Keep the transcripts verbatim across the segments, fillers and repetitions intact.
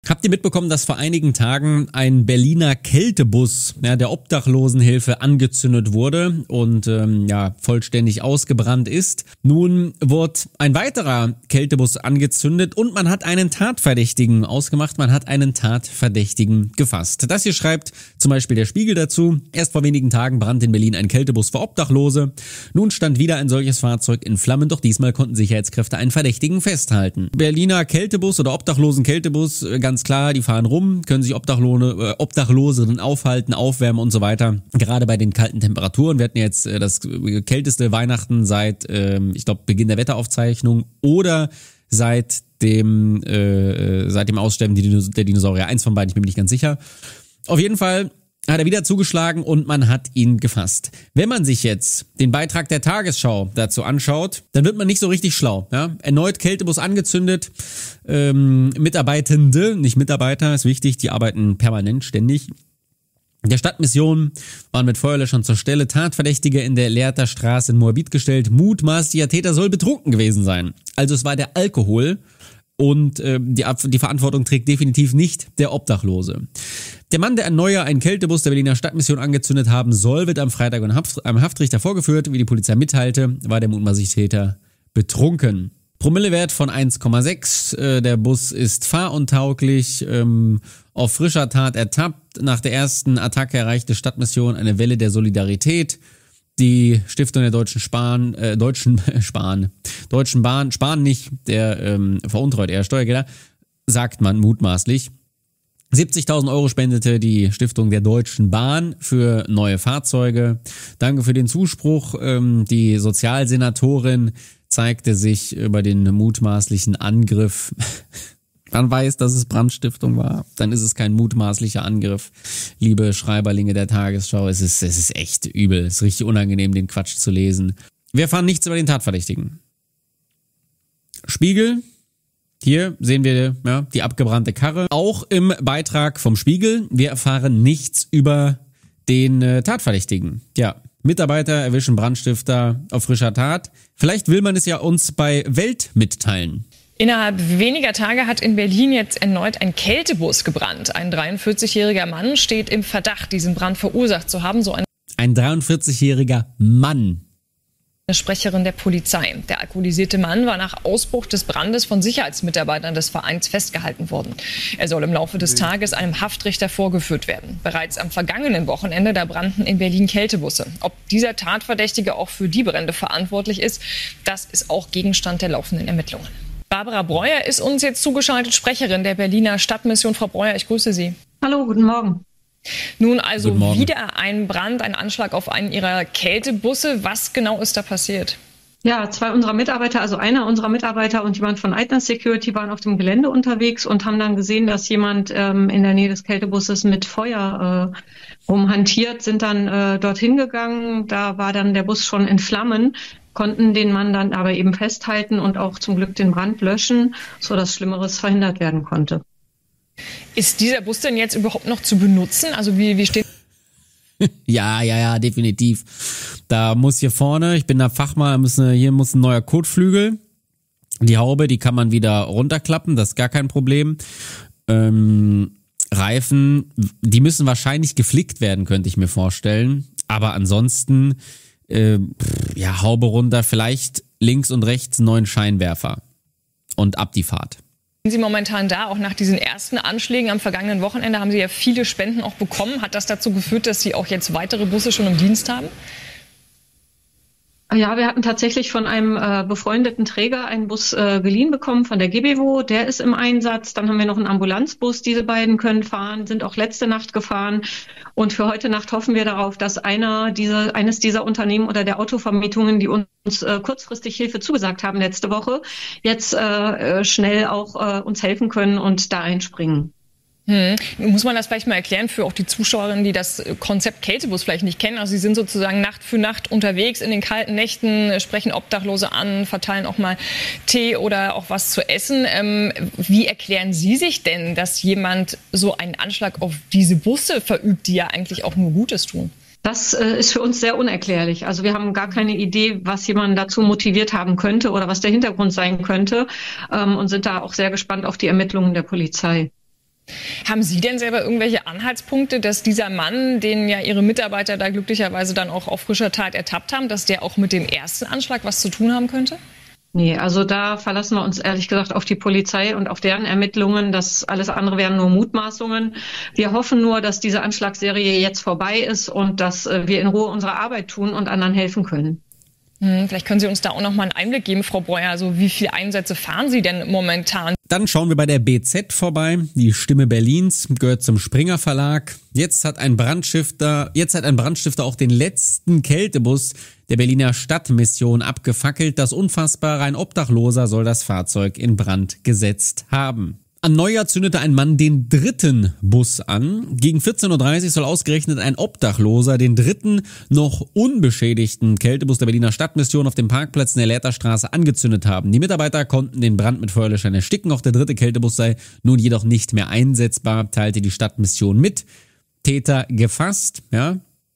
Habt ihr mitbekommen, dass vor einigen Tagen ein Berliner Kältebus ja, der Obdachlosenhilfe angezündet wurde und ähm, ja vollständig ausgebrannt ist? Nun wird ein weiterer Kältebus angezündet und man hat einen Tatverdächtigen ausgemacht, man hat einen Tatverdächtigen gefasst. Das hier schreibt zum Beispiel der Spiegel dazu. Erst vor wenigen Tagen brannte in Berlin ein Kältebus für Obdachlose. Nun stand wieder ein solches Fahrzeug in Flammen, doch diesmal konnten Sicherheitskräfte einen Verdächtigen festhalten. Berliner Kältebus oder Obdachlosen-Kältebus, ganz klar, die fahren rum, können sich Obdachlose, äh, Obdachlose drin aufhalten, aufwärmen und so weiter. Gerade bei den kalten Temperaturen. Wir hatten jetzt äh, das kälteste Weihnachten seit, äh, ich glaube, Beginn der Wetteraufzeichnung oder seit dem äh, seit dem Aussterben der Dinosaurier. Eins von beiden, ich bin mir nicht ganz sicher. Auf jeden Fall hat er wieder zugeschlagen und man hat ihn gefasst. Wenn man sich jetzt den Beitrag der Tagesschau dazu anschaut, dann wird man nicht so richtig schlau. Ja? Erneut Kältebus angezündet, ähm, Mitarbeitende, nicht Mitarbeiter, ist wichtig, die arbeiten permanent, ständig. Der Stadtmission waren mit Feuerlöschern zur Stelle, Tatverdächtige in der Lehrter Straße in Moabit gestellt, mutmaßlicher Täter soll betrunken gewesen sein. Also es war der Alkohol. Und äh, die, die Verantwortung trägt definitiv nicht der Obdachlose. Der Mann, der erneut einen Kältebus der Berliner Stadtmission angezündet haben soll, wird am Freitag am Haftrichter vorgeführt. Wie die Polizei mitteilte, war der mutmaßliche Täter betrunken. Promillewert von eins Komma sechs. Äh, der Bus ist fahruntauglich, ähm, auf frischer Tat ertappt. Nach der ersten Attacke erreichte Stadtmission eine Welle der Solidarität. Die Stiftung der Deutschen Spahn, äh, Deutschen Spahn, Deutschen Bahn, Spahn nicht, der ähm, veruntreut eher Steuergelder, sagt man mutmaßlich. siebzigtausend Euro spendete die Stiftung der Deutschen Bahn für neue Fahrzeuge. Danke für den Zuspruch. Ähm, die Sozialsenatorin zeigte sich über den mutmaßlichen Angriff. Man weiß, dass es Brandstiftung war, dann ist es kein mutmaßlicher Angriff. Liebe Schreiberlinge der Tagesschau, es ist, es ist echt übel. Es ist richtig unangenehm, den Quatsch zu lesen. Wir erfahren nichts über den Tatverdächtigen. Spiegel, hier sehen wir ja, die abgebrannte Karre. Auch im Beitrag vom Spiegel, wir erfahren nichts über den äh, Tatverdächtigen. Ja, Mitarbeiter erwischen Brandstifter auf frischer Tat. Vielleicht will man es ja uns bei Welt mitteilen. Innerhalb weniger Tage hat in Berlin jetzt erneut ein Kältebus gebrannt. Ein dreiundvierzigjähriger Mann steht im Verdacht, diesen Brand verursacht zu haben. So eine Ein dreiundvierzigjähriger Mann. Eine Sprecherin der Polizei. Der alkoholisierte Mann war nach Ausbruch des Brandes von Sicherheitsmitarbeitern des Vereins festgehalten worden. Er soll im Laufe des Tages einem Haftrichter vorgeführt werden. Bereits am vergangenen Wochenende, da brannten in Berlin Kältebusse. Ob dieser Tatverdächtige auch für die Brände verantwortlich ist, das ist auch Gegenstand der laufenden Ermittlungen. Barbara Breuer ist uns jetzt zugeschaltet, Sprecherin der Berliner Stadtmission. Frau Breuer, ich grüße Sie. Hallo, guten Morgen. Nun also wieder ein Brand, ein Anschlag auf einen Ihrer Kältebusse. Was genau ist da passiert? Ja, zwei unserer Mitarbeiter, also einer unserer Mitarbeiter und jemand von Eitner Security waren auf dem Gelände unterwegs und haben dann gesehen, dass jemand ähm, in der Nähe des Kältebusses mit Feuer äh, rumhantiert, sind dann äh, dorthin gegangen. Da war dann der Bus schon in Flammen, konnten den Mann dann aber eben festhalten und auch zum Glück den Brand löschen, sodass Schlimmeres verhindert werden konnte. Ist dieser Bus denn jetzt überhaupt noch zu benutzen? Also wie, wie steht... Ja, ja, ja, definitiv. Da muss hier vorne, ich bin da Fachmann, müssen, hier muss ein neuer Kotflügel. Die Haube, die kann man wieder runterklappen, das ist gar kein Problem. Ähm, Reifen, die müssen wahrscheinlich geflickt werden, könnte ich mir vorstellen. Aber ansonsten, äh, ja, Haube runter, vielleicht links und rechts einen neuen Scheinwerfer. Und ab die Fahrt. Sind Sie momentan da, auch nach diesen ersten Anschlägen am vergangenen Wochenende haben Sie ja viele Spenden auch bekommen. Hat das dazu geführt, dass Sie auch jetzt weitere Busse schon im Dienst haben? Ja, wir hatten tatsächlich von einem äh, befreundeten Träger einen Bus äh, geliehen bekommen von der G B W O. Der ist im Einsatz. Dann haben wir noch einen Ambulanzbus. Diese beiden können fahren, sind auch letzte Nacht gefahren. Und für heute Nacht hoffen wir darauf, dass einer diese, eines dieser Unternehmen oder der Autovermietungen, die uns äh, kurzfristig Hilfe zugesagt haben letzte Woche, jetzt äh, schnell auch äh, uns helfen können und da einspringen. Hm. Muss man das vielleicht mal erklären für auch die Zuschauerinnen, die das Konzept Kältebus vielleicht nicht kennen? Also Sie sind sozusagen Nacht für Nacht unterwegs in den kalten Nächten, sprechen Obdachlose an, verteilen auch mal Tee oder auch was zu essen. Ähm, wie erklären Sie sich denn, dass jemand so einen Anschlag auf diese Busse verübt, die ja eigentlich auch nur Gutes tun? Das äh, ist für uns sehr unerklärlich. Also wir haben gar keine Idee, was jemanden dazu motiviert haben könnte oder was der Hintergrund sein könnte, ähm, und sind da auch sehr gespannt auf die Ermittlungen der Polizei. Haben Sie denn selber irgendwelche Anhaltspunkte, dass dieser Mann, den ja Ihre Mitarbeiter da glücklicherweise dann auch auf frischer Tat ertappt haben, dass der auch mit dem ersten Anschlag was zu tun haben könnte? Nee, also da verlassen wir uns ehrlich gesagt auf die Polizei und auf deren Ermittlungen. Das alles andere wären nur Mutmaßungen. Wir hoffen nur, dass diese Anschlagsserie jetzt vorbei ist und dass wir in Ruhe unsere Arbeit tun und anderen helfen können. Hm, vielleicht können Sie uns da auch noch mal einen Einblick geben, Frau Breuer. Also wie viele Einsätze fahren Sie denn momentan? Dann schauen wir bei der B Z vorbei. Die Stimme Berlins gehört zum Springer Verlag. Jetzt hat ein Brandstifter, jetzt hat ein Brandstifter auch den letzten Kältebus der Berliner Stadtmission abgefackelt. Das Unfassbare, ein Obdachloser soll das Fahrzeug in Brand gesetzt haben. An Neujahr zündete ein Mann den dritten Bus an. Gegen vierzehn Uhr dreißig soll ausgerechnet ein Obdachloser den dritten, noch unbeschädigten Kältebus der Berliner Stadtmission auf dem Parkplatz in der Lehrterstraße angezündet haben. Die Mitarbeiter konnten den Brand mit Feuerlöschern ersticken. Auch der dritte Kältebus sei nun jedoch nicht mehr einsetzbar, teilte die Stadtmission mit. Täter gefasst, ja.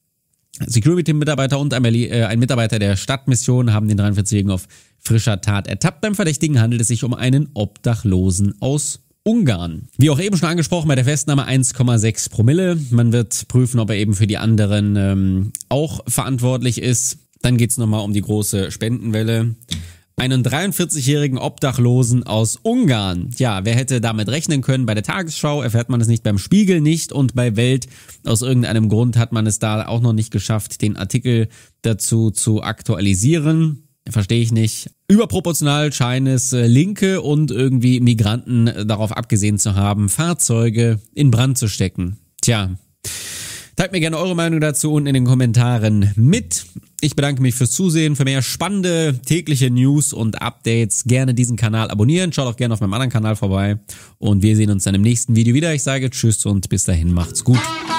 Security-Mitarbeiter und ein, Berlin, äh, ein Mitarbeiter der Stadtmission haben den dreiundvierzigjährigen auf frischer Tat ertappt. Beim Verdächtigen handelt es sich um einen Obdachlosen aus Ungarn. Wie auch eben schon angesprochen, bei der Festnahme eins Komma sechs Promille. Man wird prüfen, ob er eben für die anderen ähm, auch verantwortlich ist. Dann geht's nochmal um die große Spendenwelle. Einen dreiundvierzigjährigen Obdachlosen aus Ungarn. Ja, wer hätte damit rechnen können? Bei der Tagesschau erfährt man es nicht, beim Spiegel nicht und bei Welt aus irgendeinem Grund hat man es da auch noch nicht geschafft, den Artikel dazu zu aktualisieren. Verstehe ich nicht. Überproportional scheinen es Linke und irgendwie Migranten darauf abgesehen zu haben, Fahrzeuge in Brand zu stecken. Tja, teilt mir gerne eure Meinung dazu unten in den Kommentaren mit. Ich bedanke mich fürs Zusehen. Für mehr spannende tägliche News und Updates gerne diesen Kanal abonnieren. Schaut auch gerne auf meinem anderen Kanal vorbei. Und wir sehen uns dann im nächsten Video wieder. Ich sage Tschüss und bis dahin macht's gut.